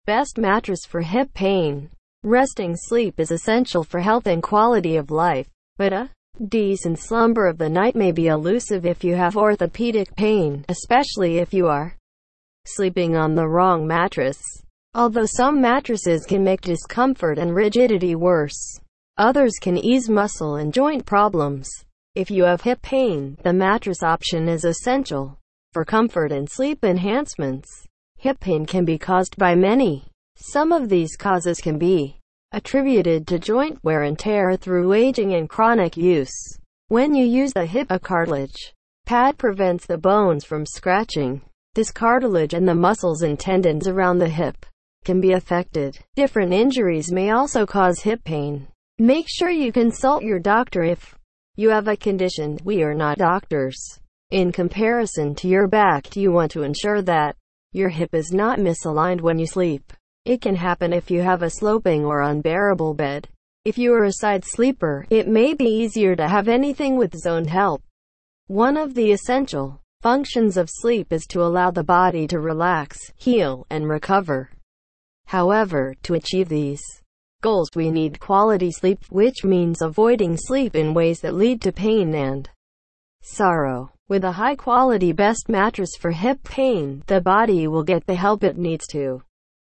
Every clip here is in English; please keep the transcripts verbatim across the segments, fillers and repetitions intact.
Best mattress for hip pain. Resting sleep is essential for health and quality of life, but a decent slumber of the night may be elusive if you have orthopedic pain, especially if you are sleeping on the wrong mattress. Although some mattresses can make discomfort and rigidity worse, others can ease muscle and joint problems. If you have hip pain, the mattress option is essential for comfort and sleep enhancements. Hip pain can be caused by many. Some of these causes can be attributed to joint wear and tear through aging and chronic use. When you use the hip, a cartilage pad prevents the bones from scratching. This cartilage and the muscles and tendons around the hip can be affected. Different injuries may also cause hip pain. Make sure you consult your doctor if you have a condition. We are not doctors. In comparison to your back, you want to ensure that your hip is not misaligned when you sleep. It can happen if you have a sloping or unbearable bed. If you are a side sleeper, it may be easier to have anything with zone help. One of the essential functions of sleep is to allow the body to relax, heal, and recover. However, to achieve these goals, we need quality sleep, which means avoiding sleep in ways that lead to pain and sorrow. With a high-quality best mattress for hip pain, the body will get the help it needs to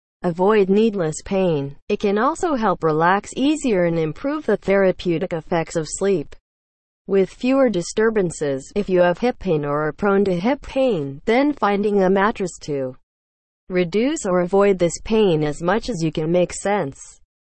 avoid needless pain. It can also help relax easier and improve the therapeutic effects of sleep with fewer disturbances. If you have hip pain or are prone to hip pain, then finding a mattress to reduce or avoid this pain as much as you can makes sense.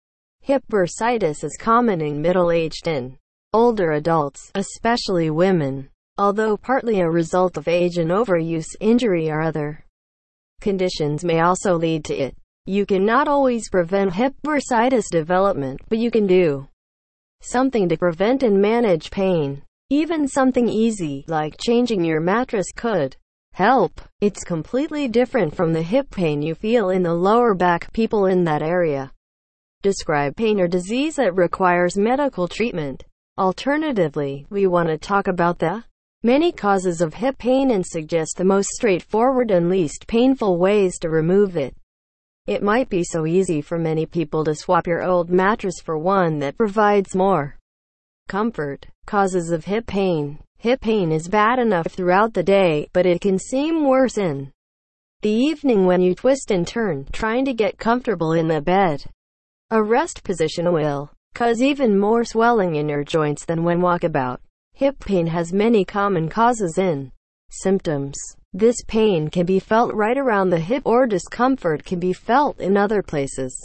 Hip bursitis is common in middle-aged and older adults, especially women, although partly a result of age and overuse, injury, or other conditions may also lead to it. You cannot always prevent hip bursitis development, but you can do something to prevent and manage pain. Even something easy, like changing your mattress, could help. It's completely different from the hip pain you feel in the lower back. People in that area describe pain or disease that requires medical treatment. Alternatively, we want to talk about the many causes of hip pain and suggest the most straightforward and least painful ways to remove it. It might be so easy for many people to swap your old mattress for one that provides more comfort. Causes of hip pain. Hip pain is bad enough throughout the day, but it can seem worse in the evening when you twist and turn, trying to get comfortable in the bed. A rest position will cause even more swelling in your joints than when walkabout. Hip pain has many common causes and symptoms. This pain can be felt right around the hip, or discomfort can be felt in other places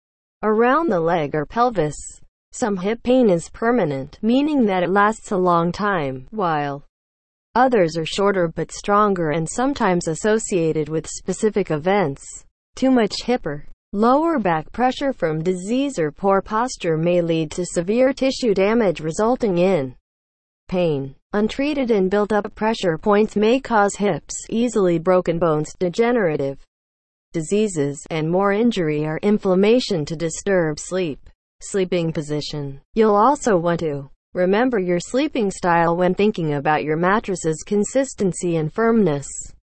around the leg or pelvis. Some hip pain is permanent, meaning that it lasts a long time, while others are shorter but stronger and sometimes associated with specific events. Too much hip or lower back pressure from disease or poor posture may lead to severe tissue damage resulting in pain. Untreated and built-up pressure points may cause hips, easily broken bones, degenerative diseases, and more injury or inflammation to disturb sleep. Sleeping position. You'll also want to remember your sleeping style when thinking about your mattress's consistency and firmness.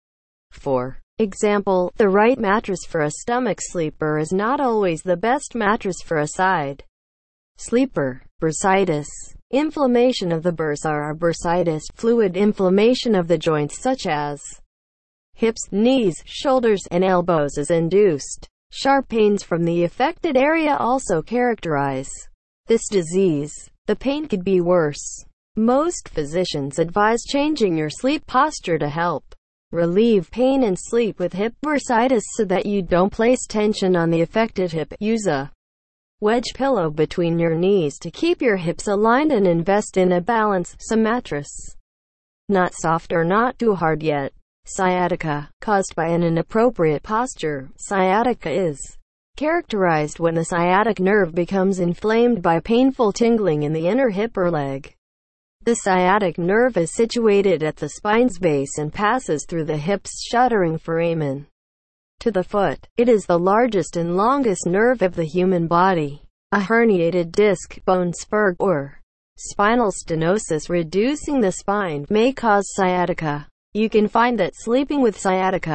For example, the right mattress for a stomach sleeper is not always the best mattress for a side sleeper. Bursitis. Inflammation of the bursa or bursitis, fluid inflammation of the joints such as hips, knees, shoulders, and elbows is induced. Sharp pains from the affected area also characterize this disease. The pain could be worse. Most physicians advise changing your sleep posture to help relieve pain and sleep with hip bursitis so that you don't place tension on the affected hip. Use a wedge pillow between your knees to keep your hips aligned and invest in a balance. Some mattress not soft or not too hard yet. Sciatica, caused by an inappropriate posture. Sciatica is characterized when the sciatic nerve becomes inflamed by painful tingling in the inner hip or leg. The sciatic nerve is situated at the spine's base and passes through the hip's shuttering foramen to the foot. It is the largest and longest nerve of the human body. A herniated disc, bone spur, or spinal stenosis reducing the spine may cause sciatica. You can find that sleeping with sciatica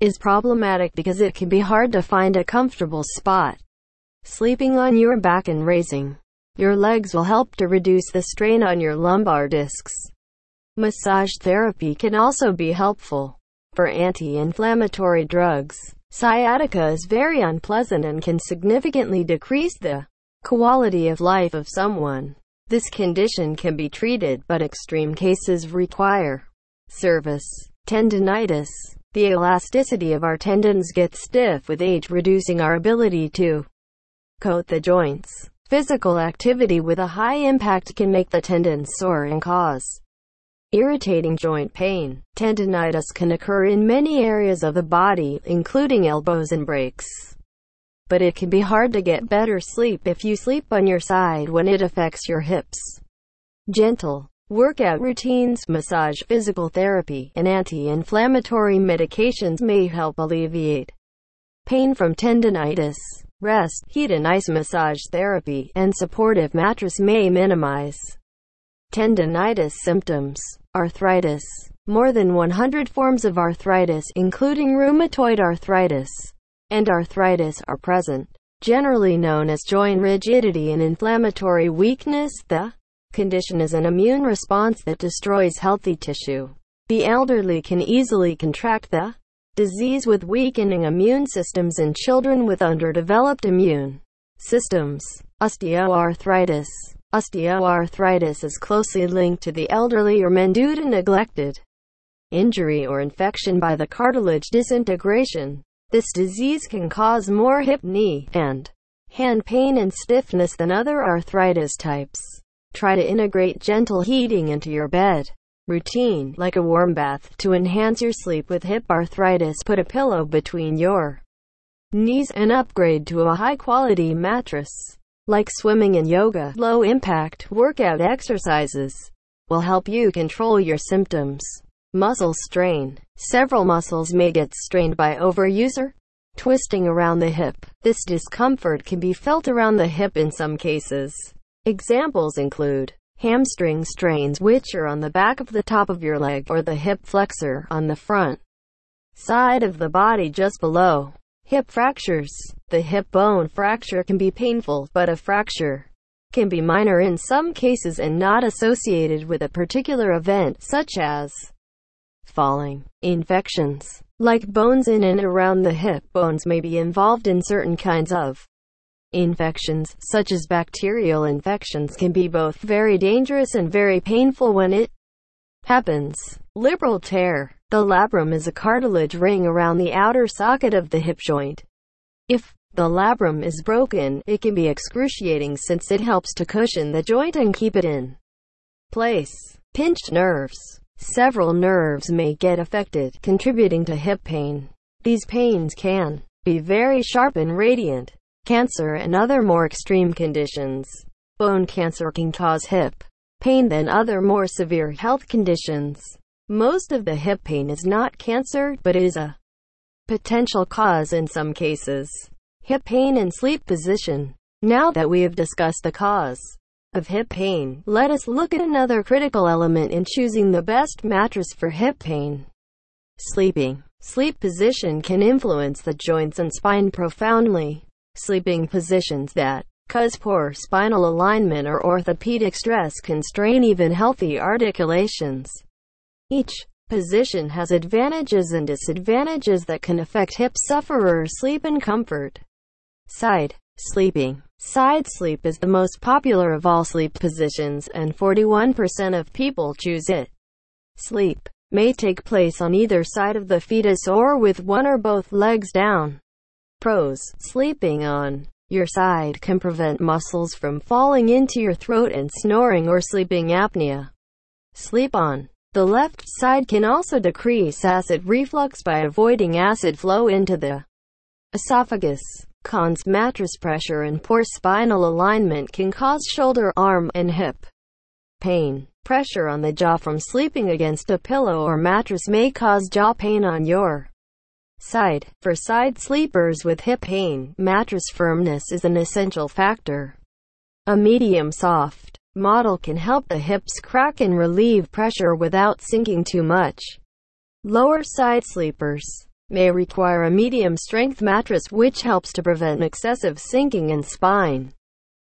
is problematic because it can be hard to find a comfortable spot. Sleeping on your back and raising your legs will help to reduce the strain on your lumbar discs. Massage therapy can also be helpful. For anti-inflammatory drugs, sciatica is very unpleasant and can significantly decrease the quality of life of someone. This condition can be treated, but extreme cases require service. Tendinitis. The elasticity of our tendons gets stiff with age, reducing our ability to coat the joints. Physical activity with a high impact can make the tendons sore and cause irritating joint pain. Tendinitis can occur in many areas of the body, including elbows and breaks. But it can be hard to get better sleep if you sleep on your side when it affects your hips. Gentle workout routines, massage, physical therapy, and anti-inflammatory medications may help alleviate pain from tendinitis. Rest, heat and ice massage therapy, and supportive mattress may minimize tendinitis symptoms. Arthritis. More than one hundred forms of arthritis, including rheumatoid arthritis and arthritis, are present, generally known as joint rigidity and inflammatory weakness. The condition is an immune response that destroys healthy tissue. The elderly can easily contract the disease with weakening immune systems in children with underdeveloped immune systems. Osteoarthritis. Osteoarthritis is closely linked to the elderly or men due to neglected injury or infection by the cartilage disintegration. This disease can cause more hip, knee, and hand pain and stiffness than other arthritis types. Try to integrate gentle heating into your bed routine, like a warm bath, to enhance your sleep with hip arthritis. Put a pillow between your knees and upgrade to a high-quality mattress. Like swimming and yoga, low-impact workout exercises will help you control your symptoms. Muscle strain. Several muscles may get strained by overuse or twisting around the hip. This discomfort can be felt around the hip in some cases. Examples include hamstring strains, which are on the back of the top of your leg, or the hip flexor on the front side of the body just below. Hip fractures. The hip bone fracture can be painful, but a fracture can be minor in some cases and not associated with a particular event, such as falling. Infections. Like bones in and around the hip, bones may be involved in certain kinds of infections, such as bacterial infections, can be both very dangerous and very painful when it happens. Labral tear. The labrum is a cartilage ring around the outer socket of the hip joint. If the labrum is broken, it can be excruciating since it helps to cushion the joint and keep it in place. Pinched nerves. Several nerves may get affected, contributing to hip pain. These pains can be very sharp and radiant. Cancer and other more extreme conditions. Bone cancer can cause hip pain than other more severe health conditions. Most of the hip pain is not cancer, but is a potential cause in some cases. Hip pain and sleep position. Now that we have discussed the cause of hip pain, let us look at another critical element in choosing the best mattress for hip pain. Sleeping. Sleep position can influence the joints and spine profoundly. Sleeping positions that cause poor spinal alignment or orthopedic stress can strain even healthy articulations. Each position has advantages and disadvantages that can affect hip sufferers' sleep and comfort. Side sleeping. Side sleep is the most popular of all sleep positions, and forty-one percent of people choose it. Sleep may take place on either side of the fetus or with one or both legs down. Pros. Sleeping on your side can prevent muscles from falling into your throat and snoring or sleeping apnea. Sleep on the left side can also decrease acid reflux by avoiding acid flow into the esophagus. Cons. Mattress pressure and poor spinal alignment can cause shoulder, arm, and hip pain. Pressure on the jaw from sleeping against a pillow or mattress may cause jaw pain on your side. For side sleepers with hip pain, mattress firmness is an essential factor. A medium soft model can help the hips crack and relieve pressure without sinking too much. Lower side sleepers. may require a medium-strength mattress which helps to prevent excessive sinking and spine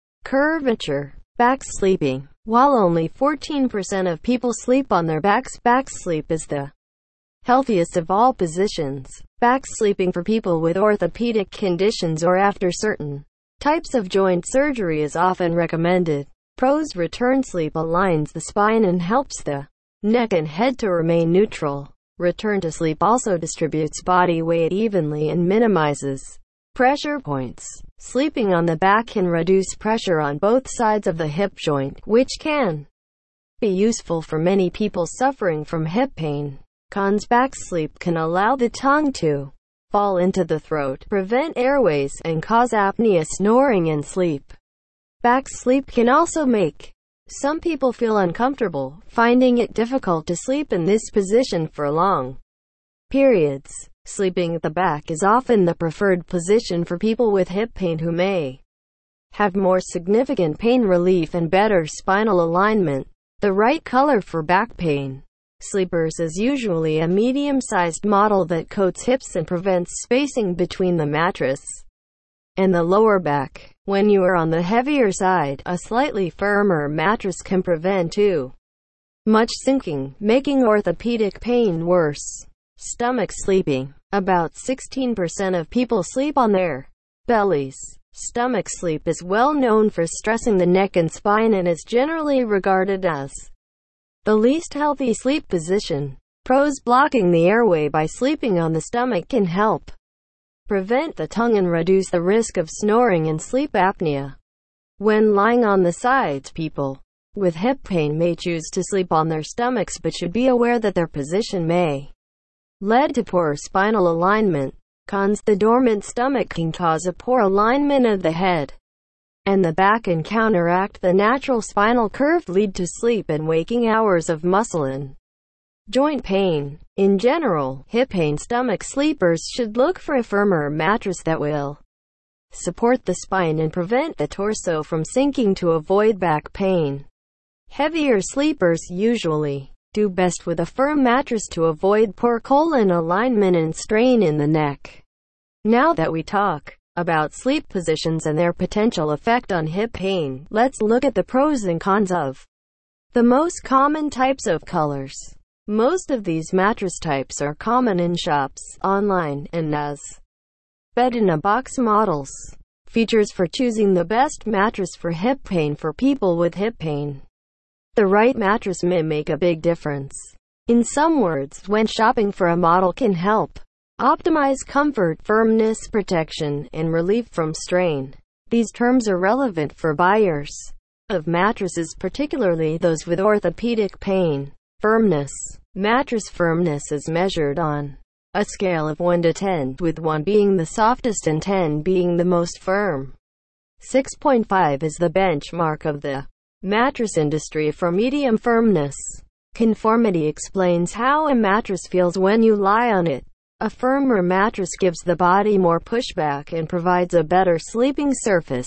curvature. Back sleeping. While only fourteen percent of people sleep on their backs, back sleep is the healthiest of all positions. Back sleeping for people with orthopedic conditions or after certain types of joint surgery is often recommended. Pros: return sleep aligns the spine and helps the neck and head to remain neutral. Return to sleep also distributes body weight evenly and minimizes pressure points. Sleeping on the back can reduce pressure on both sides of the hip joint, which can be useful for many people suffering from hip pain. Cons: back sleep can allow the tongue to fall into the throat, prevent airways, and cause apnea, snoring in sleep. Back sleep can also make some people feel uncomfortable, finding it difficult to sleep in this position for long periods. Sleeping at the back is often the preferred position for people with hip pain who may have more significant pain relief and better spinal alignment. The right color for back pain sleepers is usually a medium-sized model that coats hips and prevents spacing between the mattress and the lower back. When you are on the heavier side, a slightly firmer mattress can prevent too much sinking, making orthopedic pain worse. Stomach sleeping. About sixteen percent of people sleep on their bellies. Stomach sleep is well known for stressing the neck and spine and is generally regarded as the least healthy sleep position. Pros: blocking the airway by sleeping on the stomach can help prevent the tongue and reduce the risk of snoring and sleep apnea. When lying on the sides, people with hip pain may choose to sleep on their stomachs but should be aware that their position may lead to poor spinal alignment. Cons: the dormant stomach can cause a poor alignment of the head and the back and counteract the natural spinal curve, lead to sleep and waking hours of muscle and joint pain. In general, hip pain stomach sleepers should look for a firmer mattress that will support the spine and prevent the torso from sinking to avoid back pain. Heavier sleepers usually do best with a firm mattress to avoid poor colon alignment and strain in the neck. Now that we talk about sleep positions and their potential effect on hip pain, let's look at the pros and cons of the most common types of colors. Most of these mattress types are common in shops, online, and as bed-in-a-box models. Features for choosing the best mattress for hip pain. For people with hip pain, the right mattress may make a big difference. In some words, when shopping for a model can help optimize comfort, firmness, protection, and relief from strain. These terms are relevant for buyers of mattresses, particularly those with orthopedic pain. Firmness. Mattress firmness is measured on a scale of one to ten, with one being the softest and ten being the most firm. six point five is the benchmark of the mattress industry for medium firmness. Conformity explains how a mattress feels when you lie on it. A firmer mattress gives the body more pushback and provides a better sleeping surface.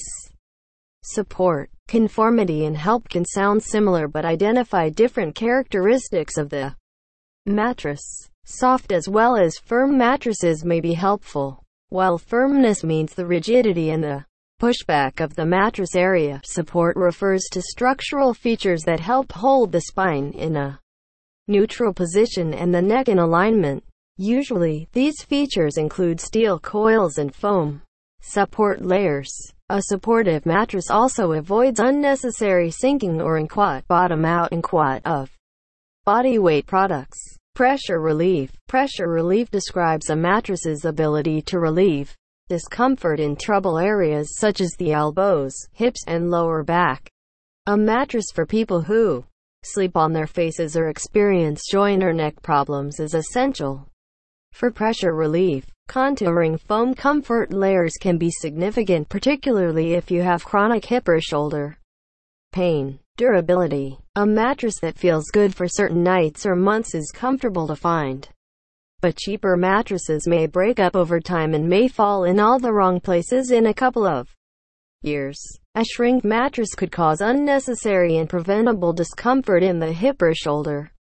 Support. Conformity and help can sound similar but identify different characteristics of the mattress. Soft as well as firm mattresses may be helpful. While firmness means the rigidity and the pushback of the mattress area, support refers to structural features that help hold the spine in a neutral position and the neck in alignment. Usually, these features include steel coils and foam support layers. A supportive mattress also avoids unnecessary sinking or inquat, bottom out inquat of body weight products. Pressure relief. Pressure relief describes a mattress's ability to relieve discomfort in trouble areas such as the elbows, hips, and lower back. A mattress for people who sleep on their faces or experience joint or neck problems is essential for pressure relief. Contouring foam comfort layers can be significant, particularly if you have chronic hip or shoulder pain. Durability. A mattress that feels good for certain nights or months is comfortable to find, but cheaper mattresses may break up over time and may fall in all the wrong places in a couple of years. A shrink mattress could cause unnecessary and preventable discomfort in the hip or shoulder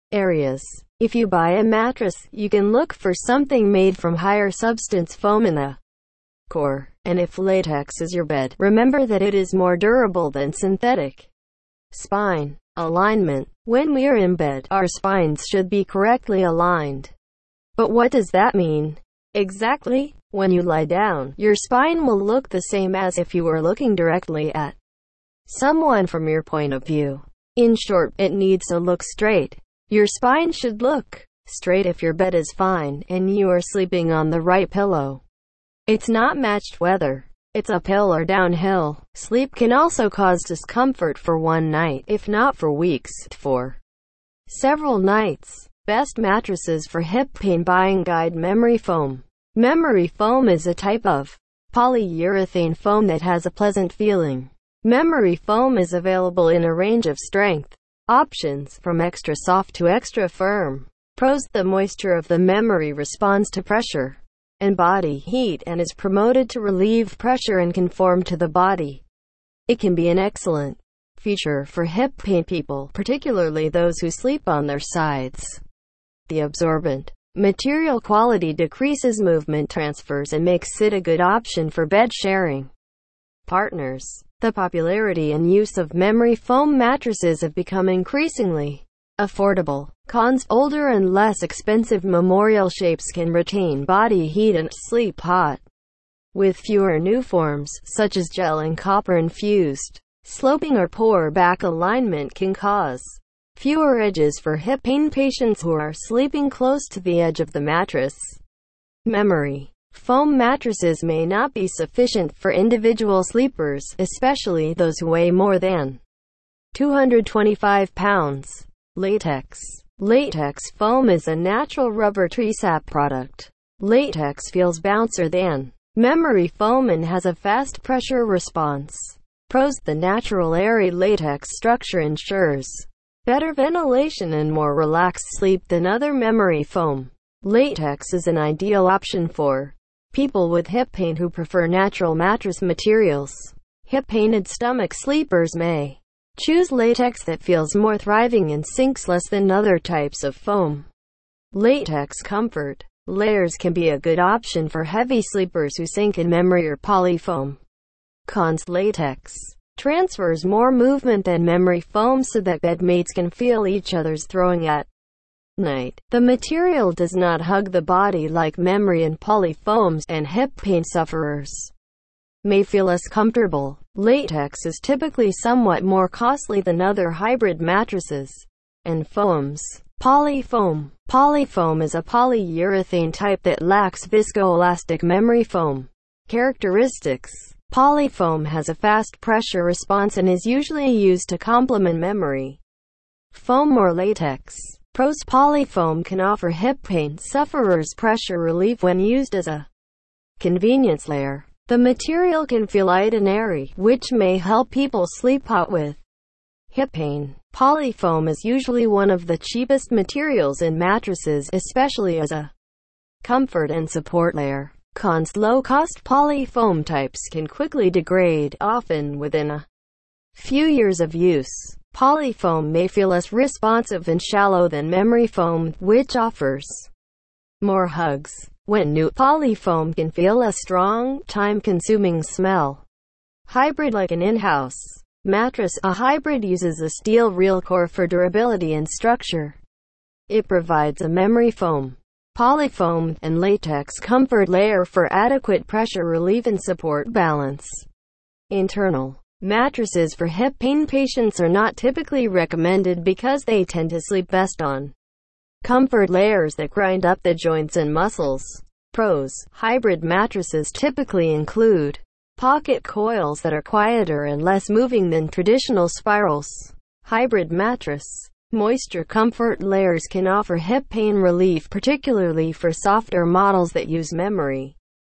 areas. If you buy a mattress, you can look for something made from higher substance foam in the core. And if latex is your bed, remember that it is more durable than synthetic. Spine alignment. When we are in bed, our spines should be correctly aligned. But what does that mean exactly? When you lie down, your spine will look the same as if you were looking directly at someone from your point of view. In short, it needs to look straight. Your spine should look straight if your bed is fine and you are sleeping on the right pillow. It's not matched whether it's uphill or downhill. Sleep can also cause discomfort for one night, if not for weeks, for several nights. Best mattresses for hip pain. Buying guide. Memory foam. Memory foam is a type of polyurethane foam that has a pleasant feeling. Memory foam is available in a range of strength options, from extra soft to extra firm. Pros: the moisture of the memory responds to pressure and body heat and is promoted to relieve pressure and conform to the body. It can be an excellent feature for hip pain people, particularly those who sleep on their sides. The absorbent material quality decreases movement transfers and makes it a good option for bed sharing partners. The popularity and use of memory foam mattresses have become increasingly affordable. Cons: older and less expensive memorial shapes can retain body heat and sleep hot. With fewer new forms, such as gel and copper infused, sloping or poor back alignment can cause fewer edges for hip pain patients who are sleeping close to the edge of the mattress. Memory foam mattresses may not be sufficient for individual sleepers, especially those who weigh more than two hundred twenty-five pounds. Latex. Latex foam is a natural rubber tree sap product. Latex feels bouncer than memory foam and has a fast pressure response. Pros: the natural airy latex structure ensures better ventilation and more relaxed sleep than other memory foam. Latex is an ideal option for people with hip pain who prefer natural mattress materials. Hip-pained stomach sleepers may choose latex that feels more thriving and sinks less than other types of foam. Latex comfort layers can be a good option for heavy sleepers who sink in memory or polyfoam. Cons: latex transfers more movement than memory foam so that bedmates can feel each other's throwing at night. The material does not hug the body like memory and polyfoams, and hip pain sufferers may feel less comfortable. Latex is typically somewhat more costly than other hybrid mattresses and foams. Polyfoam. Polyfoam is a polyurethane type that lacks viscoelastic memory foam characteristics. Polyfoam has a fast pressure response and is usually used to complement memory foam or latex. Pros: polyfoam can offer hip pain sufferers pressure relief when used as a convenience layer. The material can feel light and airy, which may help people sleep hot with hip pain. Polyfoam is usually one of the cheapest materials in mattresses, especially as a comfort and support layer. Cons: low-cost polyfoam types can quickly degrade, often within a few years of use. Polyfoam may feel less responsive and shallow than memory foam, which offers more hugs. When new, polyfoam can feel a strong, time-consuming smell. Hybrid. Like an in-house mattress, a hybrid uses a steel real core for durability and structure. It provides a memory foam, polyfoam, and latex comfort layer for adequate pressure relief and support balance. Internal mattresses for hip pain patients are not typically recommended because they tend to sleep best on comfort layers that grind up the joints and muscles. Pros: hybrid mattresses typically include pocket coils that are quieter and less moving than traditional spirals. Hybrid mattress moisture comfort layers can offer hip pain relief, particularly for softer models that use memory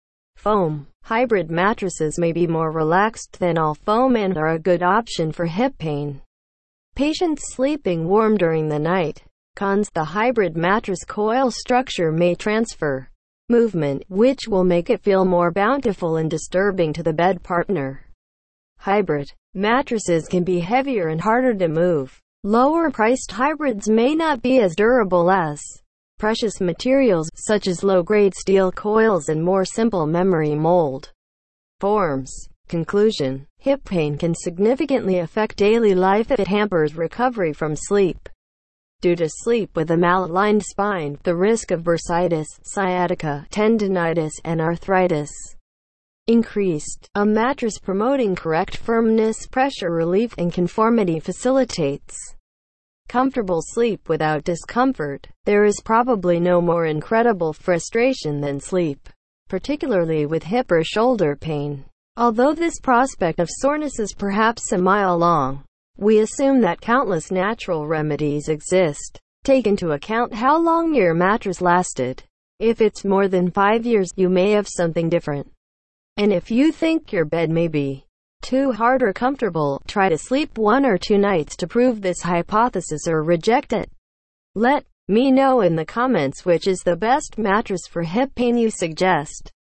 foam. Hybrid mattresses may be more relaxed than all foam and are a good option for hip pain patients sleeping warm during the night. Cons: the hybrid mattress coil structure may transfer movement, which will make it feel more bountiful and disturbing to the bed partner. Hybrid mattresses can be heavier and harder to move, Lower-priced hybrids may not be as durable as precious materials, such as low-grade steel coils and more simple memory mold forms. Conclusion: hip pain can significantly affect daily life if it hampers recovery from sleep. Due to sleep with a malaligned spine, the risk of bursitis, sciatica, tendinitis, and arthritis increased. A mattress promoting correct firmness, pressure relief, and conformity facilitates comfortable sleep without discomfort. There is probably no more incredible frustration than sleep, particularly with hip or shoulder pain. Although this prospect of soreness is perhaps a mile long, we assume that countless natural remedies exist. Take into account how long your mattress lasted. If it's more than five years, you may have something different. And if you think your bed may be too hard or comfortable, try to sleep one or two nights to prove this hypothesis or reject it. Let me know in the comments which is the best mattress for hip pain you suggest.